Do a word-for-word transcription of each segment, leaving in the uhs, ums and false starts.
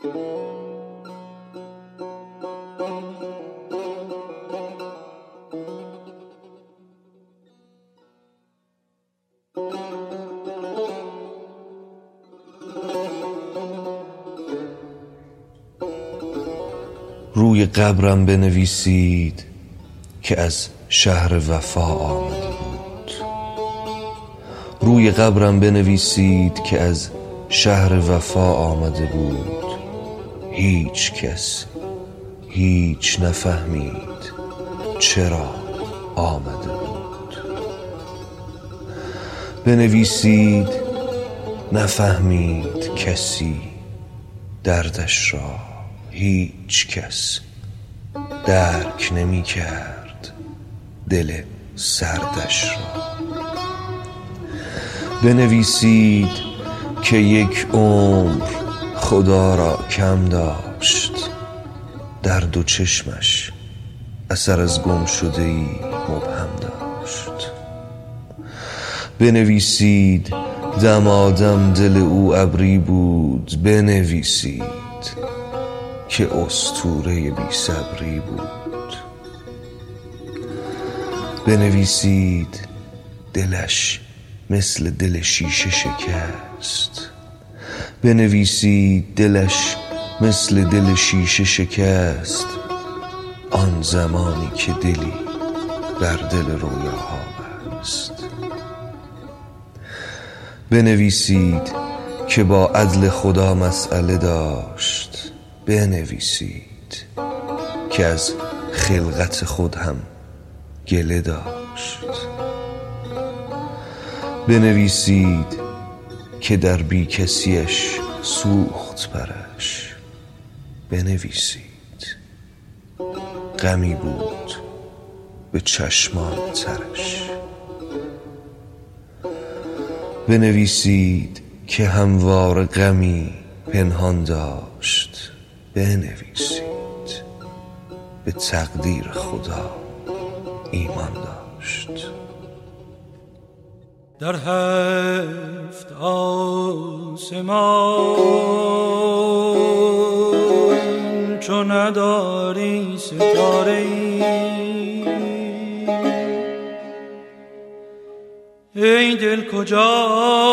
روی قبرم بنویسید که از شهر وفا آمده بود. روی قبرم بنویسید که از شهر وفا آمده بود. هیچ کس هیچ نفهمید چرا آمده بود. بنویسید نفهمید کسی دردش را، هیچ کس درک نمی کرد دل سردش را. بنویسید که یک عمر خدا را کم داشت، در دو چشمش اثر از گم شده ای مبهم داشت. بنویسید دمادم دل او ابری بود. بنویسید که اسطوره بی صبری بود. بنویسید دلش مثل دل شیشه شکست. بنویسید دلش مثل دل شیشه شکست آن زمانی که دلی بر دل رویاها بست. بنویسید که با عدل خدا مسئله داشت. بنویسید که از خلقت خود هم گله داشت. بنویسید که در بی کسیش سوخت پرش. بنویسید غمی بود به چشمان ترش. بنویسید که هموار غمی پنهان داشت. بنویسید به تقدیر خدا ایمان داشت. در هفت آسمان چو نداری ستاره‌ای، ای دل کجا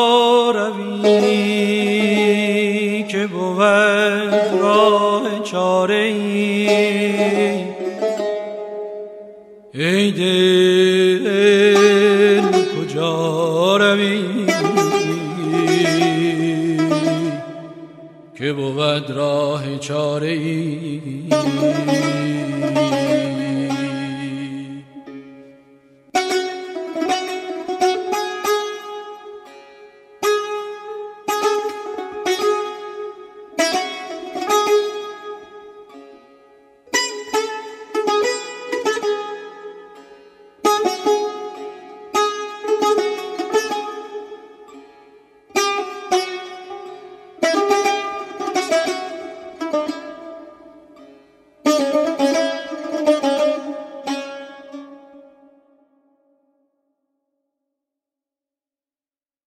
روی که بود راه چاره‌ای. ای دل کجا روی که بود راه چاره‌ای.